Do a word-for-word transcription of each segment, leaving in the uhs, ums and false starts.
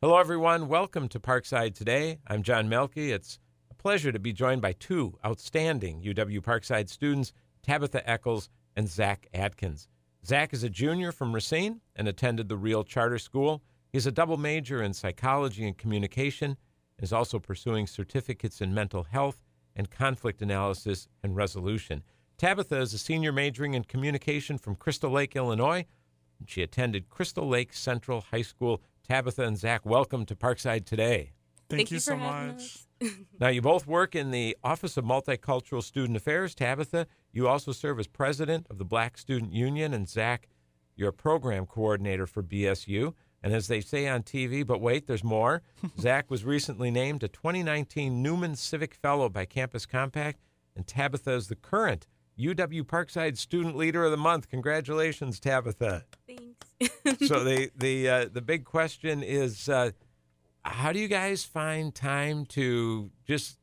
Hello, everyone. Welcome to Parkside Today. I'm John Melke. It's a pleasure to be joined by two outstanding U W Parkside students, Tabitha Eccles and Zach Atkins. Zach is a junior from Racine and attended the Real Charter School. He's a double major in psychology and communication and is also pursuing certificates in mental health and conflict analysis and resolution. Tabitha is a senior majoring in communication from Crystal Lake, Illinois. And she attended Crystal Lake Central High School. Tabitha and Zach, welcome to Parkside Today. Thank, Thank you, you so for having much. us. Now, you both work in the Office of Multicultural Student Affairs. Tabitha, you also serve as president of the Black Student Union. And Zach, you're a program coordinator for B S U. And as they say on T V, but wait, there's more. Zach was recently named a twenty nineteen Newman Civic Fellow by Campus Compact. And Tabitha is the current U W Parkside Student Leader of the Month. Congratulations, Tabitha. Thanks. So the the uh, the big question is, uh, how do you guys find time to just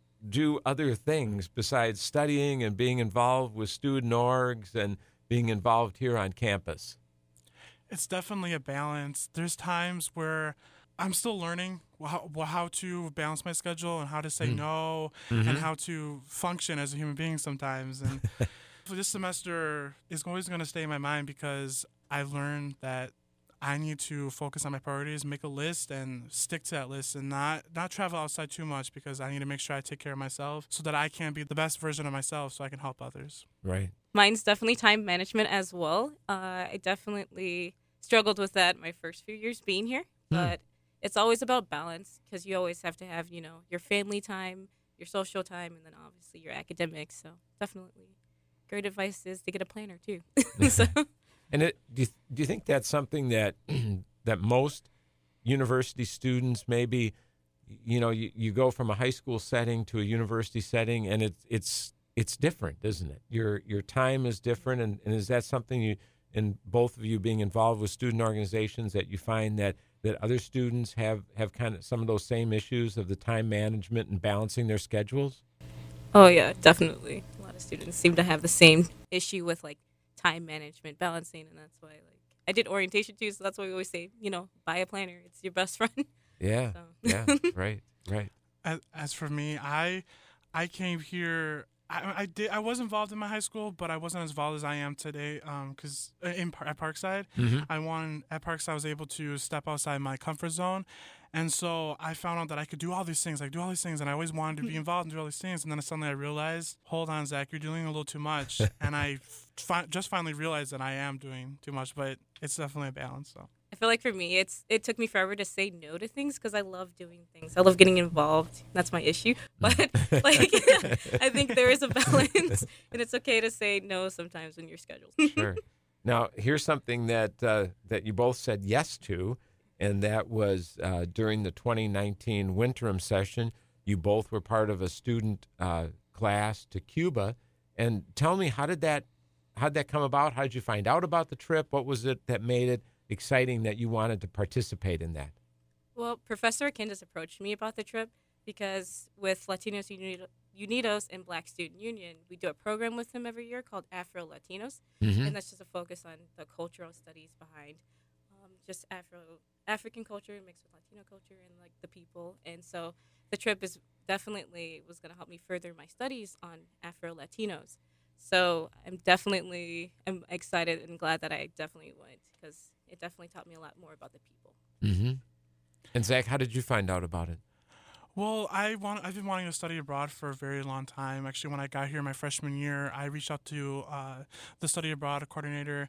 do other things besides studying and being involved with student orgs and being involved here on campus? It's definitely a balance. There's times where I'm still learning how, how to balance my schedule and how to say Mm. no Mhm. and how to function as a human being sometimes. And for this semester is always going to stay in my mind because I've learned that I need to focus on my priorities, make a list, and stick to that list, and not not travel outside too much because I need to make sure I take care of myself so that I can be the best version of myself so I can help others. Right. Mine's definitely time management as well. Uh, I definitely struggled with that my first few years being here, but it's always about balance because you always have to have, you know, your family time, your social time, and then obviously your academics. So definitely great advice is to get a planner too. so. And it, do you, do you think that's something that that most university students maybe, you know, you, you go from a high school setting to a university setting, and it's it's it's different, isn't it? Your your time is different, and, and is that something you, and both of you being involved with student organizations, that you find that, that other students have, have kind of some of those same issues of the time management and balancing their schedules? Oh yeah, definitely. A lot of students seem to have the same issue with like time management, balancing, and that's why like I did orientation too, so that's why we always say, you know, buy a planner. It's your best friend. Yeah, So. yeah, right, right. As, as for me, I I came here. I, I did. I was involved in my high school, but I wasn't as involved as I am today. Um, because in Par- at Parkside, Mm-hmm. I wanted at Parkside, I was able to step outside my comfort zone, and so I found out that I could do all these things. I could do all these things, and I always wanted to be involved and do all these things. And then suddenly I realized, hold on, Zach, you're doing a little too much. and I fi- just finally realized that I am doing too much, but it's definitely a balance. So. I feel like for me, it's it took me forever to say no to things because I love doing things. I love getting involved. That's my issue. But like, I think there is a balance, and it's okay to say no sometimes when you're scheduled. Sure. Now, here's something that uh, that you both said yes to, and that was uh, during the twenty nineteen Winterim session. You both were part of a student uh, class to Cuba, and tell me, how did that how did that come about? How did you find out about the trip? What was it that made it exciting that you wanted to participate in that? Well, Professor Akindas approached me about the trip because with Latinos Unidos, Unidos and Black Student Union, we do a program with them every year called Afro Latinos, Mm-hmm. and that's just a focus on the cultural studies behind um, just Afro African culture mixed with Latino culture and like the people. And so the trip is definitely was going to help me further my studies on Afro Latinos. So I'm definitely I'm excited and glad that I definitely went because it definitely taught me a lot more about the people. Mm-hmm. And Zach, how did you find out about it? Well, I want. I've been wanting to study abroad for a very long time. Actually, when I got here my freshman year, I reached out to uh, the study abroad coordinator,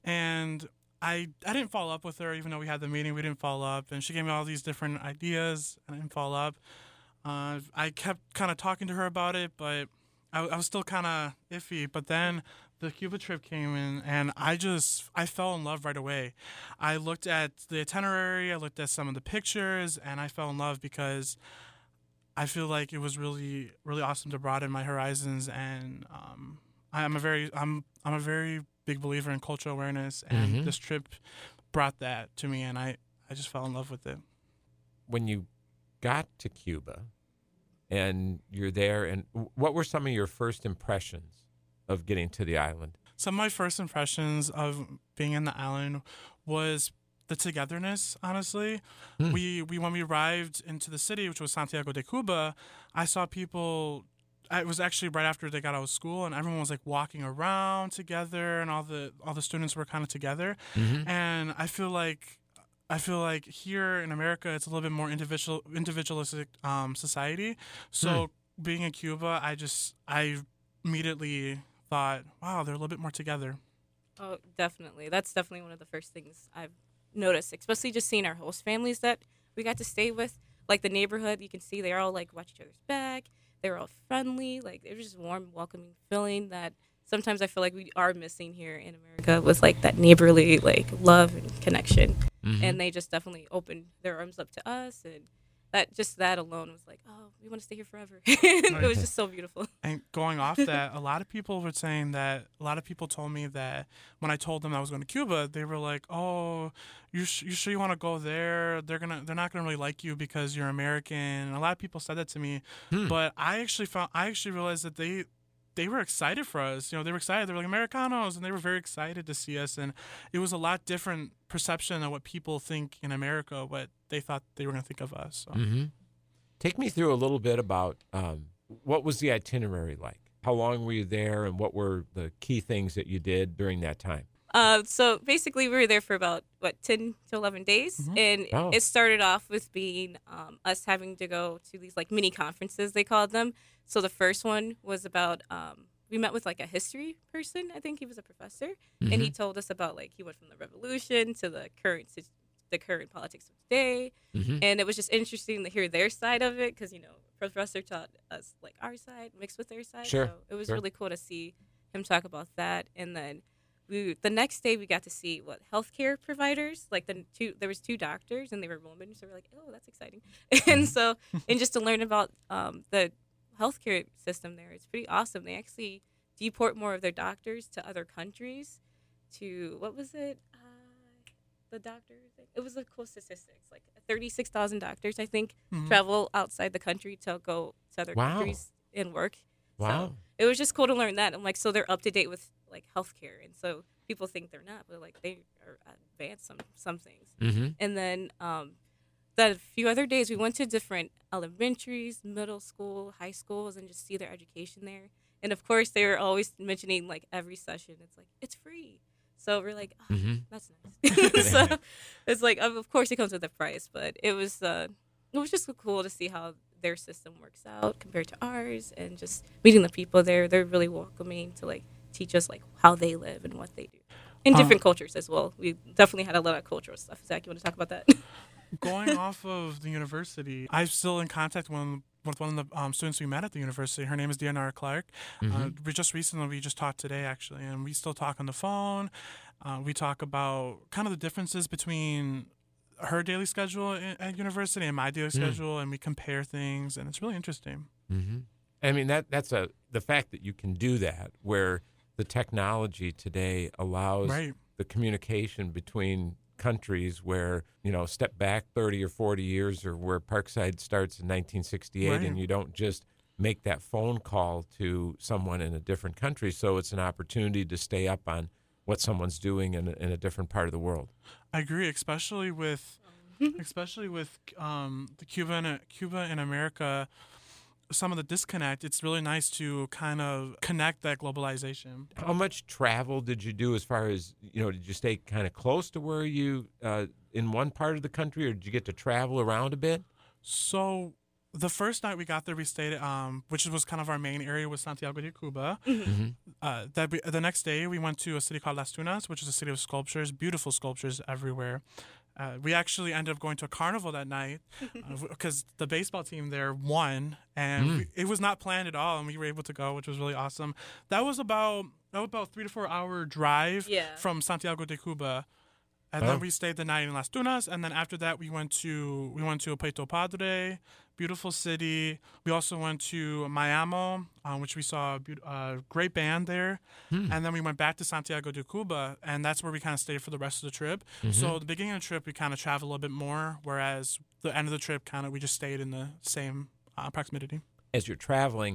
and I I didn't follow up with her, even though we had the meeting. We didn't follow up, and she gave me all these different ideas, and I didn't follow up. Uh, I kept kind of talking to her about it, but I, I was still kind of iffy. But then the Cuba trip came in, and I just I fell in love right away. I looked at the itinerary, I looked at some of the pictures, and I fell in love because I feel like it was really, really awesome to broaden my horizons, and um, I'm a very, I'm, I'm a very big believer in cultural awareness, and Mhm. this trip brought that to me, and I, I just fell in love with it. When you got to Cuba and you're there, and what were some of your first impressions of getting to the island? Some of my first impressions of being in the island was the togetherness. Honestly, Hmm. we we when we arrived into the city, which was Santiago de Cuba, I saw people. It was actually right after they got out of school, and everyone was like walking around together, and all the all the students were kind of together. Mm-hmm. And I feel like I feel like here in America, it's a little bit more individual individualistic um, society. So being in Cuba, I just I immediately thought, wow, they're a little bit more together. Oh, definitely. That's definitely one of the first things I've noticed, especially just seeing our host families that we got to stay with. Like the neighborhood, you can see they're all like watch each other's back. They're all friendly. Like it was just warm, welcoming feeling that sometimes I feel like we are missing here in America with like that neighborly like love and connection. Mm-hmm. And they just definitely opened their arms up to us, and that just that alone was like, oh, we want to stay here forever. It was just so beautiful. And going off that, a lot of people were saying that a lot of people told me that when I told them I was going to Cuba, they were like, "Oh, you sh- you sure you want to go there? They're gonna they're not gonna really like you because you're American." And a lot of people said that to me, Hmm. but I actually found I actually realized that they they were excited for us. You know, they were excited. They were like Americanos, and they were very excited to see us. And it was a lot different perception of what people think in America, what they thought they were going to think of us. So. Mm-hmm. Take me through a little bit about um, what was the itinerary like? How long were you there, and what were the key things that you did during that time? Uh, so basically, we were there for about what ten to eleven days, Mhm. and Oh. it started off with being um, us having to go to these like mini conferences they called them. So the first one was about um, we met with like a history person. I think he was a professor, and he told us about like he went from the revolution to the current sit- the current politics of today, Mm-hmm. and it was just interesting to hear their side of it because you know professor taught us like our side mixed with their side. Sure, So it was sure. really cool to see him talk about that, and then. We, the next day we got to see what healthcare providers like the two there was two doctors and they were women, so we're like, oh, that's exciting. And so and just to learn about um, the healthcare system there, it's pretty awesome. They actually deport more of their doctors to other countries to what was it uh, the doctors it was the cool statistics like thirty-six thousand doctors I think Mhm. travel outside the country to go to other Wow. countries and work. Wow. So it was just cool to learn that. I'm like, so they're up to date with like healthcare, and so people think they're not, but like they are advanced some some things. Mm-hmm. And then um, the few other days we went to different elementaries, middle school, high schools, and just see their education there. And of course, they were always mentioning like every session, it's like it's free. So we're like, oh, Mm-hmm. that's nice. So it's like, of of course, it comes with a price, but it was uh, it was just cool to see how their system works out compared to ours, and just meeting the people there. They're really welcoming to like teach us like how they live and what they do, in Uh, different cultures as well. We definitely had a lot of cultural stuff. Zach, you want to talk about that? Going off of the university, I'm still in contact with, with one of the um, students we met at the university. Her name is Dianara Clark. Uh, Mhm. we just recently, we just talked today actually, and we still talk on the phone. Uh, we talk about kind of the differences between her daily schedule at, at university and my daily Mm. schedule, and we compare things, and it's really interesting. Mm-hmm. I mean that that's a the fact that you can do that, where the technology today allows Right. the communication between countries, where you know step back thirty or forty years, or where Parkside starts in nineteen sixty-eight, Right. and you don't just make that phone call to someone in a different country. So it's an opportunity to stay up on what someone's doing in a, in a different part of the world. I agree, especially with, especially with um, the Cuba and Cuba and America. Some of the disconnect. It's really nice to kind of connect that globalization. How much travel did you do, as far as, you know, did you stay kind of close to where you, uh, in one part of the country, or did you get to travel around a bit? So the first night we got there, we stayed, um, which was kind of our main area, was Santiago de Cuba. Mm-hmm. Uh, that we, the next day we went to a city called Las Tunas, which is a city of sculptures, beautiful sculptures everywhere. Uh, we actually ended up going to a carnival that night because the baseball team there won, and Mm. we, it was not planned at all, and we were able to go, which was really awesome. That was about that was about three to four hour drive Yeah. from Santiago de Cuba, and Oh. then we stayed the night in Las Tunas, and then after that we went to we went to Puerto Padre, beautiful city. We also went to Miami, uh, which we saw a beau- uh, great band there. Hmm. And then we went back to Santiago de Cuba, and that's where we kind of stayed for the rest of the trip. Mhm. So the beginning of the trip, we kind of traveled a little bit more, whereas the end of the trip, kind of we just stayed in the same uh, proximity. As you're traveling,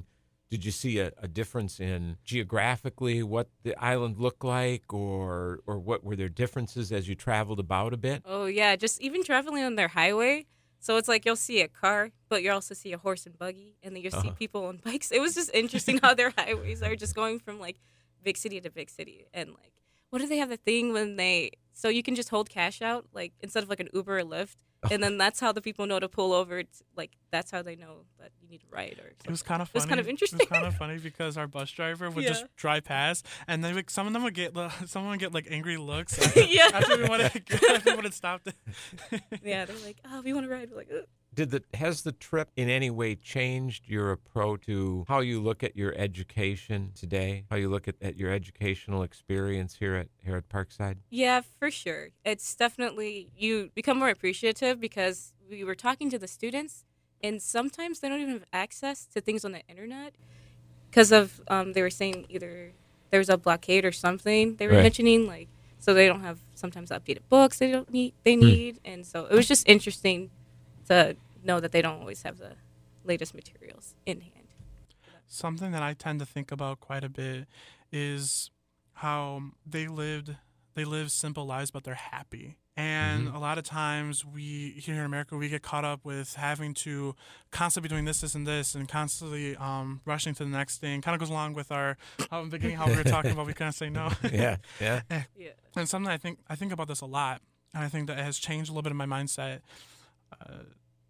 Did you see a, a difference in geographically what the island looked like, or or what were there differences as you traveled about a bit? Oh yeah, just even traveling on their highway. So it's like you'll see a car, but you also see a horse and buggy, and then you see Uh-huh. people on bikes. It was just interesting how their highways are just going from like big city to big city. And like, what do they have the thing when they? So you can just hold cash out, like instead of like an Uber or Lyft, and then that's how the people know to pull over. It's like that's how they know that you need a ride or something. It was kind of It was funny. kind of interesting. It was kind of funny because our bus driver would Yeah. just drive past, and then like, some of them would get li- some would get like angry looks Yeah. after we would after we would have stopped. Yeah, they're like, oh, we want to ride. We're like, ugh. Did the has the trip in any way changed your approach to how you look at your education today? How you look at, at your educational experience here at here at Parkside? Yeah, for sure. It's definitely, you become more appreciative because we were talking to the students, and sometimes they don't even have access to things on the internet because of, um, they were saying either there was a blockade or something they were Right. mentioning, like, so they don't have sometimes updated books they don't need, they Hmm. need. And so it was just interesting to know that they don't always have the latest materials in hand. Something that I tend to think about quite a bit is how they lived they live simple lives, but they're happy. And Mhm. a lot of times we here in America we get caught up with having to constantly be doing this, this, and this, and constantly um, rushing to the next thing. Kind of goes along with our how in the beginning how we were talking about we couldn't say no. Yeah, yeah. Yeah. And something I think I think about this a lot, and I think that it has changed a little bit in my mindset. Uh,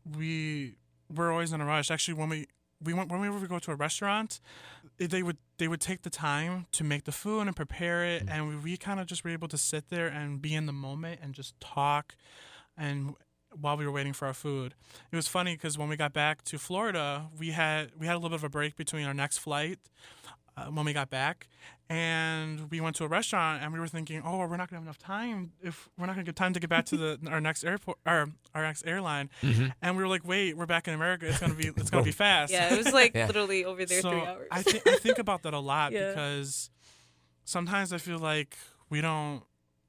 we we're always in a rush. Actually, when we we went whenever we go to a restaurant, it- they would they would take the time to make the food and prepare it, and we, we kind of just were able to sit there and be in the moment and just talk, and while we were waiting for our food. It was funny because when we got back to Florida, we had we had a little bit of a break between our next flight. Uh, when we got back, and we went to a restaurant, and we were thinking, oh, we're not gonna have enough time if we're not gonna get time to get back to the our next airport, our our next airline, Mhm. and we were like, wait, we're back in America. It's gonna be it's gonna be fast. Yeah, it was like Yeah. literally over there so three hours. I think I think about that a lot Yeah. because sometimes I feel like we don't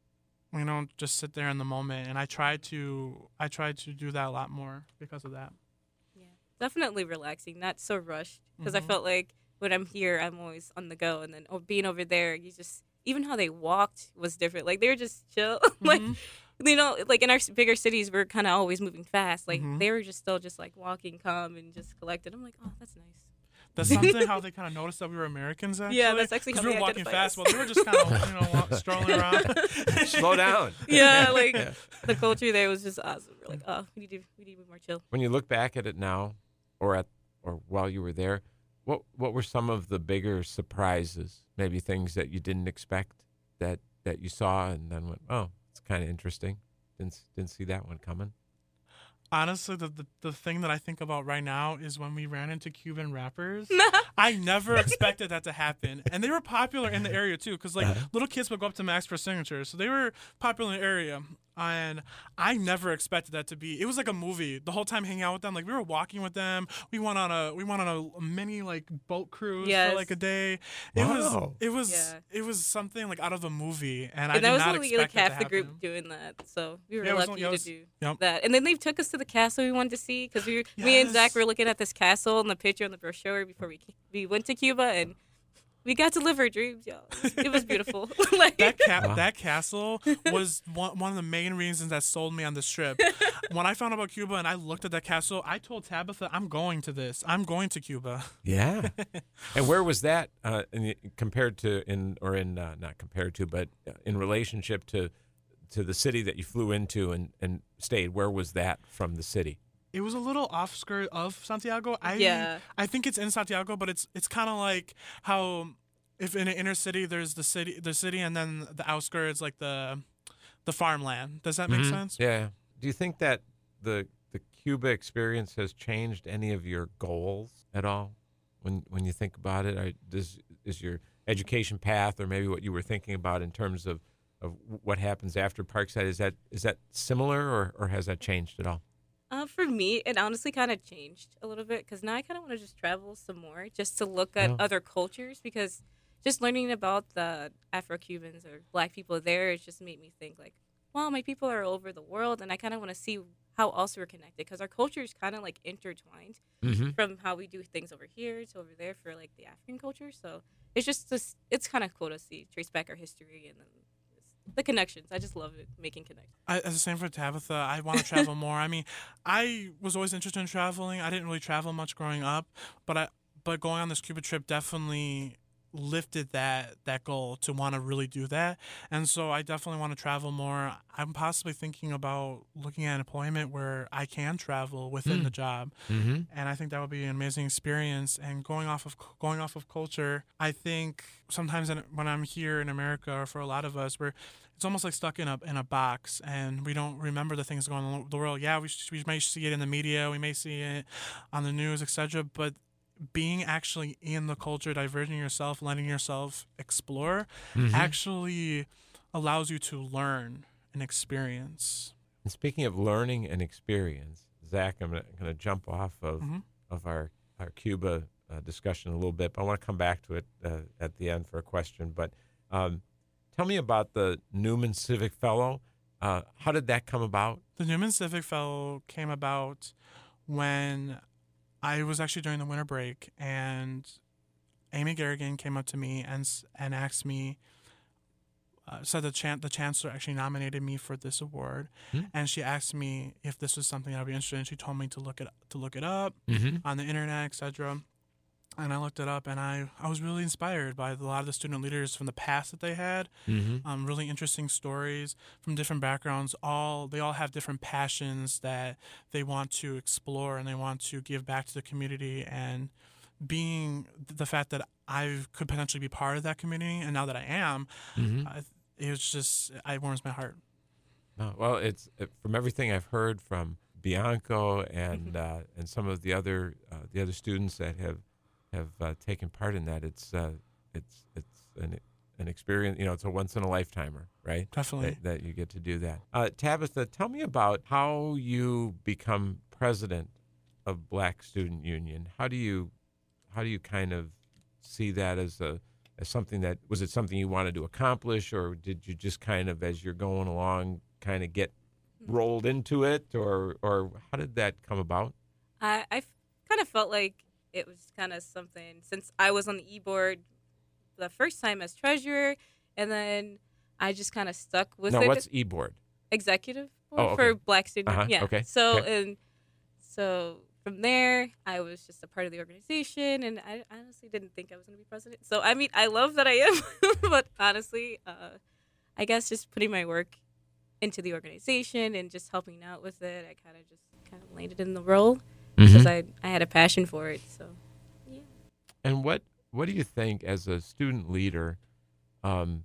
we don't just sit there in the moment, and I try to I try to do that a lot more because of that. Yeah, definitely relaxing, not so rushed. Because I Mhm. felt like when I'm here, I'm always on the go, and then oh, being over there, you just even how they walked was different. Like they were just chill. like Mhm. you know, like in our s- bigger cities, we're kind of always moving fast. Like Mhm. they were just still just like walking calm and just collected. I'm like, oh, that's nice. That's something how they kind of noticed that we were Americans. Actually, Yeah, that's actually 'Cause how we they were walking identify fast, us. but they were just kind of you know wa- strolling around. Slow down. Yeah, like Yeah. the culture there was just awesome. We're like, oh, we need to we need to be more chill. When you look back at it now, or at or while you were there, what what were some of the bigger surprises? Maybe things that you didn't expect that that you saw and then went, oh, it's kind of interesting. Didn't s- didn't see that one coming. Honestly, the, the the thing that I think about right now is when we ran into Cuban rappers. I never expected that to happen, and they were popular in the area too. Because like Uh-huh. little kids would go up to Max for signatures, so they were popular in the area. And I never expected that to be. It was like a movie. The whole time hanging out with them, like we were walking with them. We went on a we went on a, mini like boat cruise Yes. for like a day. It Wow. was it was Yeah. it was something like out of a movie, and, I And did that was not only expect like that half to the group happen. doing that, so we were Yeah, it was lucky only- it was- to do yep. that. And then they took us to the castle we wanted to see because we, me and Zach Yes. were looking at this castle and the picture on the brochure before we ca- we went to Cuba, and we got to live our dreams, y'all. It was, it was beautiful. like, That ca- Wow. that castle was one, one of the main reasons that sold me on this trip. When I found out about Cuba and I looked at that castle, I told Tabitha, "I'm going to this. I'm going to Cuba." Yeah. And where was that uh, in, the- compared to in or in uh, not compared to, but uh, in relationship to to the city that you flew into and, and stayed? Where was that from the city? It was a little off skirt of Santiago. I Yeah. I think it's in Santiago, but it's it's kind of like how if in an inner city there's the city the city and then the outskirts like the the farmland. Does that make Mhm. sense? Yeah. Do you think that the the Cuba experience has changed any of your goals at all? When when you think about it, Are, does is your education path or maybe what you were thinking about in terms of, of what happens after Parkside, is that is that similar or, or has that changed at all? Uh, for me, it honestly kind of changed a little bit because now I kind of want to just travel some more just to look at Oh. other cultures because just learning about the Afro-Cubans or Black people there, it just made me think like, wow, my people are all over the world, and I kind of want to see how else we're connected, because our culture is kind of like intertwined Mm-hmm. from how we do things over here to over there for like the African culture. So it's just this, it's kind of cool to see, trace back our history and then just the connections. I just love it, making connections. I, as the same for Tabitha, I want to travel more. I mean, I was always interested in traveling. I didn't really travel much growing up, but I but going on this Cuba trip definitely lifted that that goal to want to really do that. And so I definitely want to travel more. I'm possibly thinking about looking at employment where I can travel within Mm. the job. Mm-hmm. And I think that would be an amazing experience. And going off of going off of culture, I think sometimes in, when I'm here in America, or for a lot of us, we're it's almost like stuck in a in a box, and we don't remember the things going on in the world. Yeah, we we may see it in the media, we may see it on the news, et cetera. But being actually in the culture, diverting yourself, letting yourself explore, Mm-hmm. actually allows you to learn and experience. And speaking of learning and experience, Zach, I'm going to jump off of Mhm. of our our Cuba uh, discussion a little bit, but I want to come back to it uh, at the end for a question. But um, tell me about the Newman Civic Fellow. Uh, how did that come about? The Newman Civic Fellow came about when I was actually during the winter break, and Amy Garrigan came up to me and s- and asked me, uh, said the chan- the chancellor actually nominated me for this award, Hmm. and she asked me if this was something I'd be interested in. She told me to look it to look it up Mm-hmm. on the internet, et cetera. And I looked it up, and I, I was really inspired by a lot of the student leaders from the past that they had. Mm-hmm. Um, really interesting stories from different backgrounds. All they all have different passions that they want to explore and they want to give back to the community. And being the fact that I could potentially be part of that community, and now that I am, Mm-hmm. I, it was just it warms my heart. Oh, well, it's it, from everything I've heard from Bianco and uh, and some of the other uh, the other students that have have uh, taken part in that. It's uh, it's it's an an experience. You know, it's a once in a lifetimer, right? Definitely. That, that you get to do that. Uh, Tabitha, tell me about how you become president of Black Student Union. How do you how do you kind of see that as a as something that was it something you wanted to accomplish, or did you just kind of as you're going along kind of get rolled into it, or or how did that come about? I, I kind of felt like it was kind of something, since I was on the e-board the first time as treasurer, and then I just kind of stuck with No, it. what's e-board? Executive board Oh, okay. for Black student. Uh-huh, Yeah. okay, So okay. and so from there, I was just a part of the organization, and I honestly didn't think I was going to be president. So I mean, I love that I am, but honestly, uh, I guess just putting my work into the organization and just helping out with it, I kind of just kind of landed in the role because I I had a passion for it. So yeah. And what what do you think as a student leader? Um,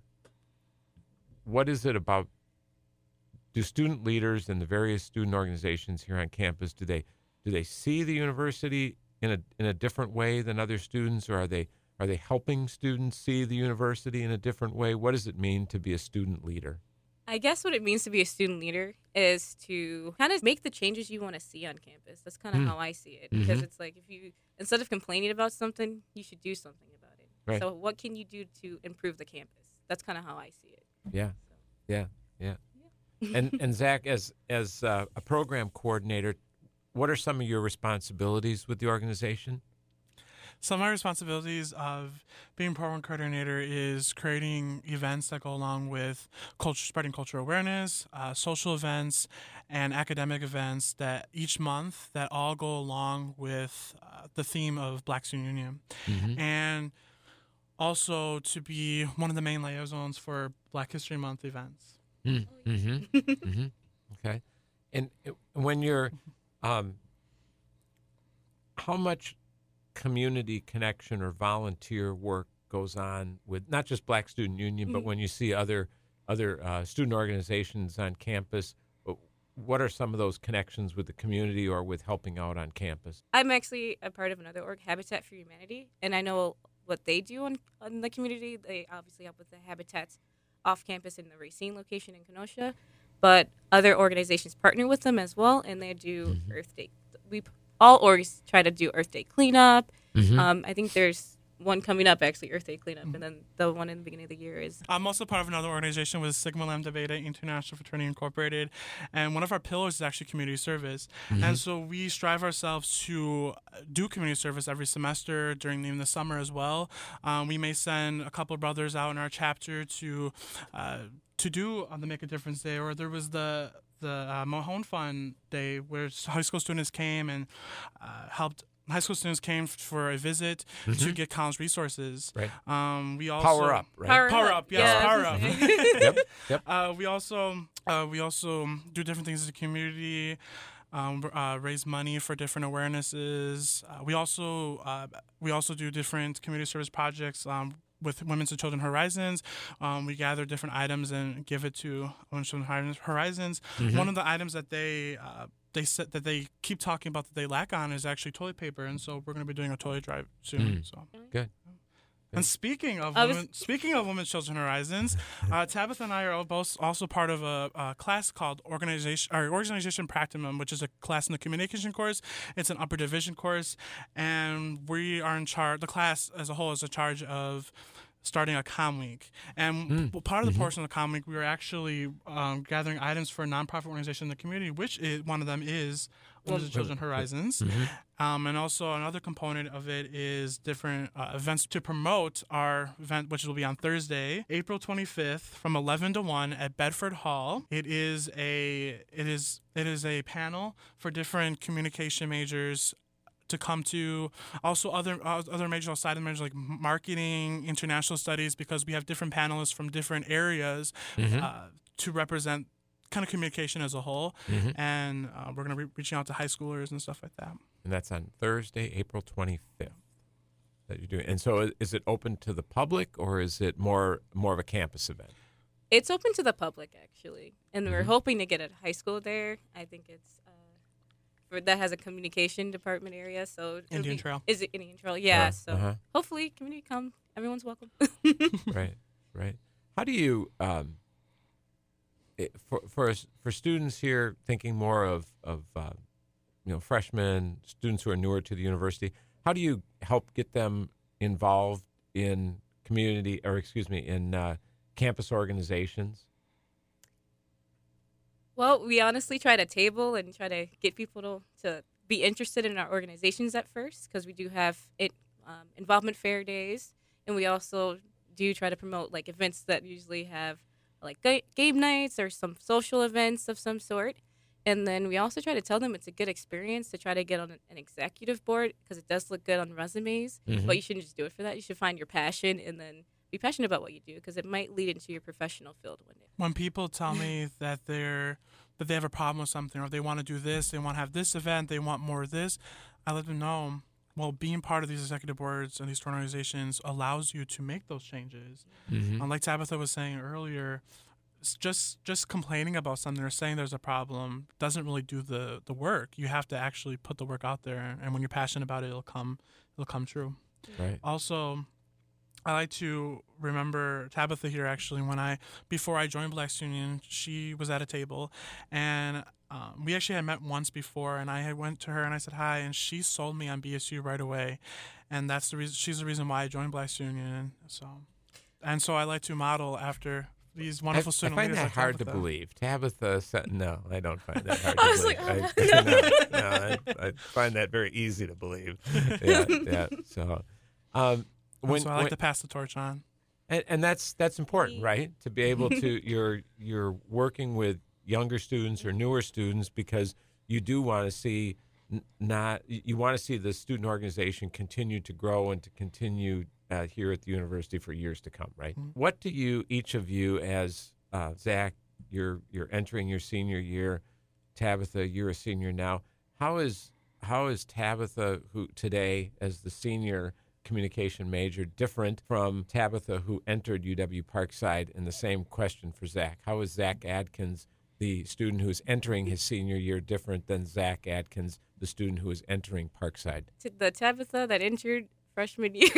what is it about? Do student leaders and the various student organizations here on campus do they do they see the university in a in a different way than other students, or are they are they helping students see the university in a different way? What does it mean to be a student leader? I guess what it means to be a student leader is to kind of make the changes you want to see on campus. That's kind of Mm. how I see it. Because Mhm. it's like, if you, instead of complaining about something, you should do something about it. Right. So what can you do to improve the campus? That's kind of how I see it. Yeah, So, yeah, yeah. yeah. And and Zach, as as uh, a program coordinator, what are some of your responsibilities with the organization? Some of my responsibilities of being program coordinator is creating events that go along with culture, spreading cultural awareness, uh, social events, and academic events that each month that all go along with uh, the theme of Black Student Union. Mm-hmm. And also to be one of the main liaisons for Black History Month events. Mm-hmm. Mm-hmm. Okay. And uh, when you're, um, how much community connection or volunteer work goes on with not just Black Student Union, but Mhm. when you see other other uh, student organizations on campus, uh, what are some of those connections with the community or with helping out on campus? I'm actually a part of another org, Habitat for Humanity, and I know what they do on, on the community. They obviously help with the habitats off campus in the Racine location in Kenosha, but other organizations partner with them as well, and they do Mhm. Earth Day. We all orgs try to do Earth Day cleanup. Mm-hmm. Um, I think there's one coming up, actually, Earth Day cleanup, and then the one in the beginning of the year is. I'm also part of another organization with Sigma Lambda Beta International Fraternity Incorporated, and one of our pillars is actually community service. Mm-hmm. And so we strive ourselves to do community service every semester during the, in the summer as well. Um, we may send a couple of brothers out in our chapter to uh, to do uh, the Make a Difference Day, or there was the the uh, Mahone Fund Day where high school students came and uh, helped. High school students came for a visit mm-hmm. to get college resources. Right. Um, we also power up, right? Power, power up, up, yes, yeah. power up. yep, yep. Uh, we also uh, we also do different things in the community. Um, uh, raise money for different awarenesses. Uh, we also uh, we also do different community service projects. Um, with Women's and Children Horizons, um, we gather different items and give it to Women's and Children Horizons. Mm-hmm. One of the items that they uh, they said that they keep talking about that they lack on is actually toilet paper, and so we're going to be doing a toilet drive soon. Mm. So good. And speaking of was, women, speaking of Women's Children Horizons, uh, Tabitha and I are both also part of a, a class called Organization or Organization Practicum, which is a class in the communication course. It's an upper division course, and we are in charge. The class as a whole is in charge of starting a comm week. And mm. part of the mm-hmm. portion of the comm week, we were actually um, gathering items for a nonprofit organization in the community, which is, one of them is Women's and Children Horizons. Mm-hmm. Um, and also another component of it is different uh, events to promote our event, which will be on Thursday, April twenty-fifth from eleven to one at Bedford Hall. It is a it is it is a panel for different communication majors to come to, also other uh, other majors outside of majors like marketing, international studies, because we have different panelists from different areas mm-hmm. uh, to represent kind of communication as a whole. Mm-hmm. And uh, we're going to be reaching out to high schoolers and stuff like that. And that's on Thursday, April twenty-fifth that you're doing. And so is it open to the public, or is it more more of a campus event? It's open to the public, actually. And mm-hmm. we're hoping to get a high school there. I think it's that has a communication department area, so Indian be, Trail. Is it Indian Trail? Yeah. Uh, so uh-huh. hopefully, community come. Everyone's welcome. Right, right. How do you, um, it, for for for students here thinking more of of uh, you know freshmen, students who are newer to the university, how do you help get them involved in community, or excuse me, in uh, campus organizations? Well, we honestly try to table and try to get people to, to be interested in our organizations at first, because we do have it, um, involvement fair days, and we also do try to promote like events that usually have like ga- game nights or some social events of some sort. And then we also try to tell them it's a good experience to try to get on an, an executive board, because it does look good on resumes, mm-hmm. but you shouldn't just do it for that. You should find your passion and then be passionate about what you do, because it might lead into your professional field one day. When people tell me that they're that they have a problem with something, or they want to do this, they want to have this event, they want more of this, I let them know, well, being part of these executive boards and these organizations allows you to make those changes. Mm-hmm. And like Tabitha was saying earlier, just just complaining about something or saying there's a problem doesn't really do the, the work. You have to actually put the work out there, and when you're passionate about it, it'll come it'll come true. Right. Also, I like to remember Tabitha here, actually, when I, before I joined Black Student Union, she was at a table, and um, we actually had met once before, and I had went to her and I said hi, and she sold me on B S U right away, and that's the reason, she's the reason why I joined Black Student Union. So, and so I like to model after these wonderful I, student I find leaders that like hard Tabitha. to believe. Tabitha said, no, I don't find that hard I to was believe. like, I, oh, no, no, I, I find that very easy to believe. Yeah, yeah. So, um, when, so I like when, to pass the torch on. And, and that's that's important, right? To be able to you're you're working with younger students or newer students, because you do want to see n- not you want to see the student organization continue to grow and to continue uh, here at the university for years to come, right? Mm-hmm. What do you each of you, as uh, Zach, you're you're entering your senior year, Tabitha, you're a senior now. How is how is Tabitha, who today as the senior communication major, different from Tabitha, who entered U W Parkside? And the same question for Zach. How is Zach Adkins, the student who is entering his senior year, different than Zach Adkins, the student who is entering Parkside? The Tabitha that entered freshman year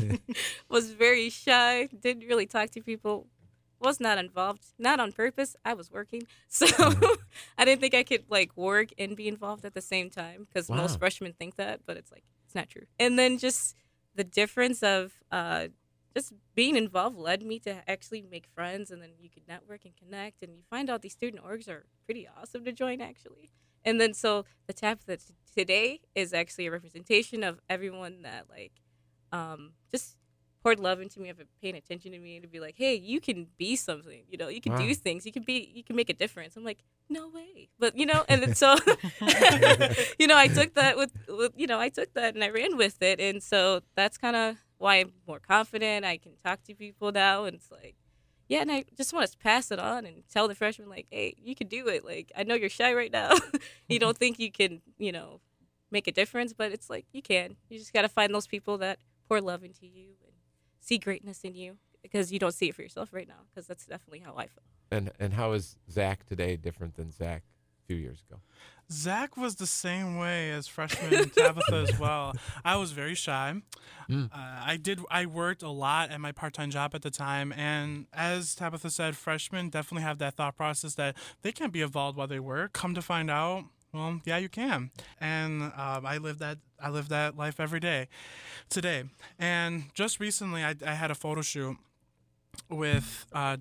was very shy, didn't really talk to people, was not involved, not on purpose. I was working, so I didn't think I could like work and be involved at the same time, because Wow. most freshmen think that, but it's like, it's not true. And then just the difference of uh, just being involved led me to actually make friends, and then you can network and connect, and you find out these student orgs are pretty awesome to join, actually. And then so the T A B Th A today is actually a representation of everyone that, like, um, just poured love into me, of paying attention to me, to be like, hey, you can be something, you know, you can Wow. do things, you can be, you can make a difference. I'm like, no way. But, you know, and then so, you know, I took that with, with, you know, I took that and I ran with it. And so that's kind of why I'm more confident. I can talk to people now. And it's like, yeah, and I just want to pass it on and tell the freshmen, like, hey, you can do it. Like, I know you're shy right now. You don't think you can, you know, make a difference, but it's like, you can. You just got to find those people that pour love into you and see greatness in you, because you don't see it for yourself right now, because that's definitely how I feel. And and how is Zach today different than Zach a few years ago? Zach was the same way as freshman Tabitha as well. I was very shy. Mm. Uh, I did. I worked a lot at my part-time job at the time, and as Tabitha said, freshmen definitely have that thought process that they can't be involved while they work. Come to find out, well, yeah, you can. And um, I live that. I live that life every day, today. And just recently, I, I had a photo shoot with uh,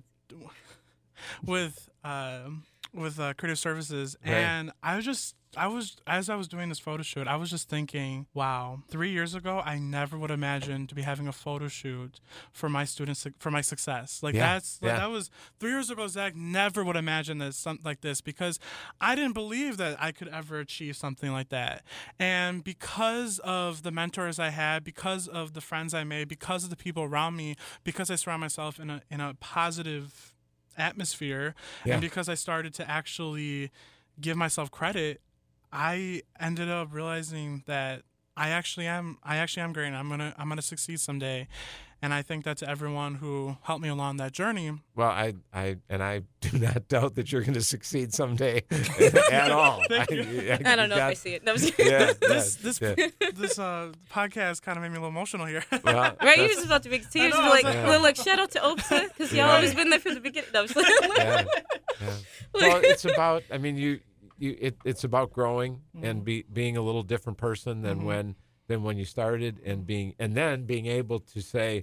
with. Uh, with uh, Creative Services, Right. and I was just, I was, as I was doing this photo shoot, I was just thinking, wow, three years ago, I never would imagine to be having a photo shoot for my students, for my success. Like Yeah, that's, yeah. like, that was three years ago, Zach never would imagine this, something like this, because I didn't believe that I could ever achieve something like that. And because of the mentors I had, because of the friends I made, because of the people around me, because I surround myself in a, in a positive atmosphere, Yeah. and because I started to actually give myself credit, I ended up realizing that I actually am I actually am great, and I'm gonna I'm gonna succeed someday. And I think that to everyone who helped me along that journey. Well, I, I, and I do not doubt that you're going to succeed someday at all. Thank I, you. I don't know got- if I see it. No, I'm just Yeah, This yeah, this yeah. this uh, podcast kind of made me a little emotional here. Well, Right, that's- you're just about to make tears. I know, You're like, I was well, look, shout out to O P S A, because y'all Yeah. always been there from the beginning. No, I'm just like, yeah, yeah. Well, it's about. I mean, you, you. It, it's about growing and be being a little different person than Mhm. when than when you started, and being and then being able to say,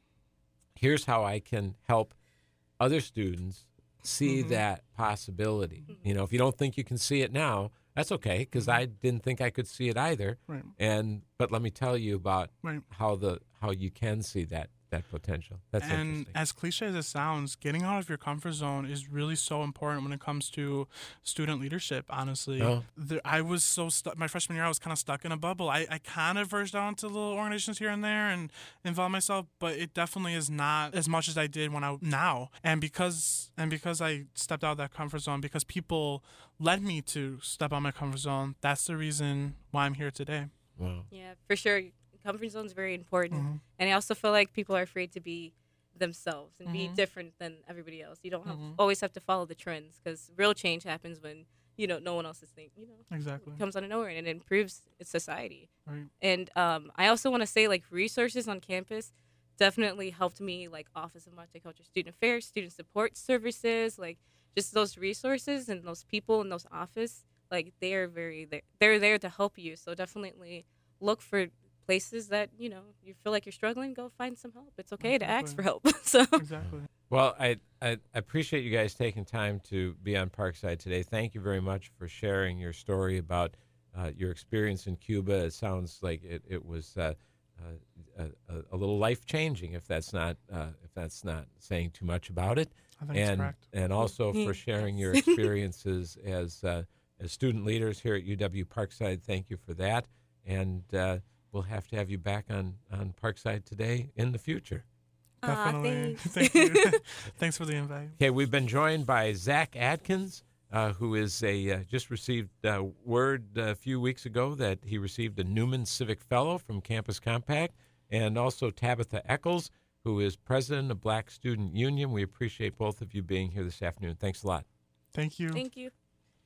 here's how I can help other students see Mhm. that possibility. You know, if you don't think you can see it now, that's okay, because I didn't think I could see it either. Right. And but let me tell you about Right. how the how you can see that that potential. That's And interesting. as cliche as it sounds, getting out of your comfort zone is really so important when it comes to student leadership, honestly. Oh. The, I was so stuck, my freshman year, I was kind of stuck in a bubble. I, I kind of verged out into little organizations here and there and involved myself, but it definitely is not as much as I did when I now. And because and because I stepped out of that comfort zone, because people led me to step out of my comfort zone, that's the reason why I'm here today. Wow. yeah, for sure. Comfort zone is very important. Mhm. And I also feel like people are afraid to be themselves and be Mhm. different than everybody else. You don't have, Mhm. always have to follow the trends, because real change happens when, you know, no one else is thinking, you know, Exactly. it comes out of nowhere, and it improves society. Right. And um, I also want to say, like, resources on campus definitely helped me, like Office of Multicultural Student Affairs, student support services, like just those resources and those people in those office, like they're very there. They're there to help you. So definitely look for places that, you know, you feel like you're struggling, go find some help. It's okay to ask for help. So Exactly. Well, I, I appreciate you guys taking time to be on Parkside today. Thank you very much for sharing your story about uh, your experience in Cuba. It sounds like it, it was uh, uh, a, a little life changing, if that's not uh, if that's not saying too much about it. I think it's And correct. and also for Mm, sharing your yes. experiences as uh, as student leaders here at U W Parkside. Thank you for that. And uh, we'll have to have you back on on Parkside today in the future. Aw, Definitely. thanks. Thank you. Thanks for the invite. Okay, we've been joined by Zach Adkins, uh, who is a uh, just received uh, word a few weeks ago that he received a Newman Civic Fellow from Campus Compact, and also Tabitha Eccles, who is president of Black Student Union. We appreciate both of you being here this afternoon. Thanks a lot. Thank you. Thank you.